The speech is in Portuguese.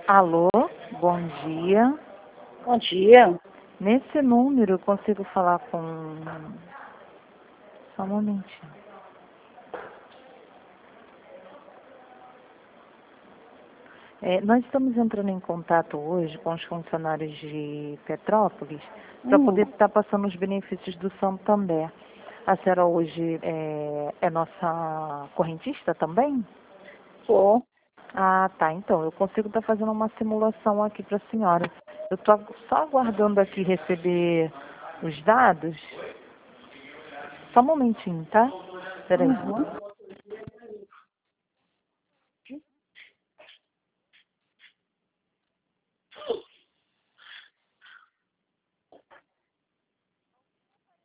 Alô, bom dia. Bom dia. Nesse número eu consigo falar com... Só um momentinho. Nós estamos entrando em contato hoje com os funcionários de Petrópolis para poder estar passando os benefícios do Santander. A senhora hoje é nossa correntista também? Sou. Ah, tá. Então, eu consigo estar fazendo uma simulação aqui para a senhora. Eu estou só aguardando aqui receber os dados. Só um momentinho, tá? Peraí.